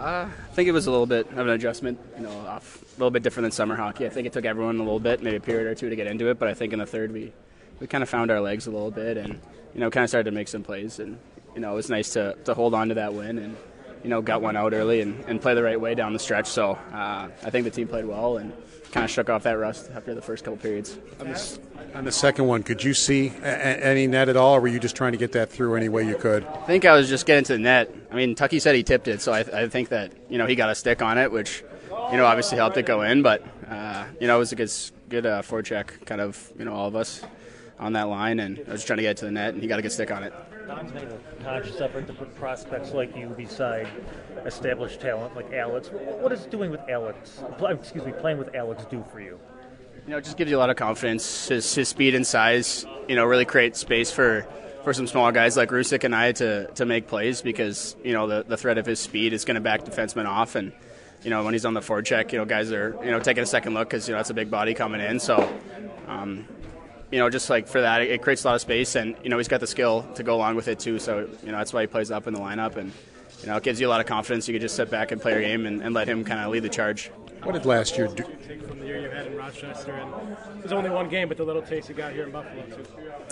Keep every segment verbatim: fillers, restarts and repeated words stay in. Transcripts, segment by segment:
Uh, I think it was a little bit of an adjustment, you know, off, a little bit different than summer hockey. I think it took everyone a little bit, maybe a period or two to get into it, but I think in the third we, we kind of found our legs a little bit and, you know, kind of started to make some plays. And, you know, it was nice to, to hold on to that win and, you know, got one out early and, and play the right way down the stretch. So uh, I think the team played well and kind of shook off that rust after the first couple periods. On the, on the second one, could you see a, any net at all, or were you just trying to get that through any way you could? I think I was just getting to the net. I mean, Tucky said he tipped it, so I, I think that, you know, he got a stick on it, which, you know, obviously helped it go in. But, uh, you know, it was a good, good uh, forecheck, kind of, you know, all of us on that line. And I was just trying to get it to the net, and he got a good stick on it. Don's made a conscious effort to put prospects like you beside established talent like Alex. What is doing with Alex, excuse me, playing with Alex do for you? You know, it just gives you a lot of confidence. His, his speed and size, you know, really create space for, for some small guys like Rusick and I to, to make plays because, you know, the, the threat of his speed is going to back defensemen off. And, you know, when he's on the forecheck, you know, guys are, you know, taking a second look because, you know, that's a big body coming in. So, um, you know, just like for that, it creates a lot of space. And, you know, he's got the skill to go along with it too. So, you know, that's why he plays up in the lineup. And, you know, it gives you a lot of confidence. You can just sit back and play your game and, and let him kind of lead the charge. What did last year do? Take from the year you had in Rochester, and it was only one game, but the little taste you got here in Buffalo too.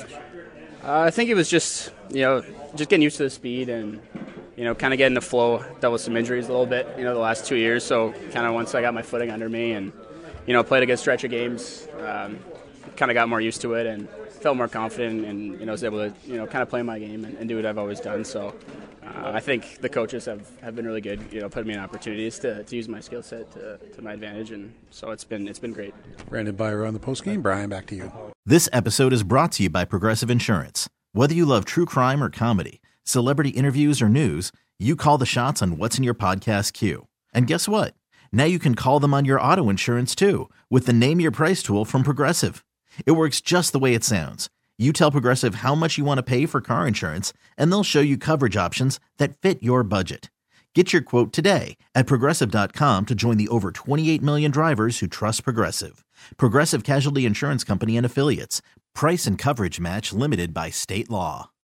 Uh, I think it was just, you know, just getting used to the speed and, you know, kind of getting the flow. Dealt with some injuries a little bit, you know, the last two years. So kind of once I got my footing under me and, you know, played a good stretch of games, um, kind of got more used to it and felt more confident and, you know, was able to, you know, kind of play my game and, and do what I've always done. So uh, I think the coaches have, have been really good, you know, putting me in opportunities to, to use my skill set to, to my advantage. And so it's been it's been great. Brandon Byer on the postgame. Brian, back to you. This episode is brought to you by Progressive Insurance. Whether you love true crime or comedy, celebrity interviews or news, you call the shots on what's in your podcast queue. And guess what? Now you can call them on your auto insurance too with the Name Your Price tool from Progressive. It works just the way it sounds. You tell Progressive how much you want to pay for car insurance, and they'll show you coverage options that fit your budget. Get your quote today at Progressive dot com to join the over twenty-eight million drivers who trust Progressive. Progressive Casualty Insurance Company and Affiliates. Price and coverage match limited by state law.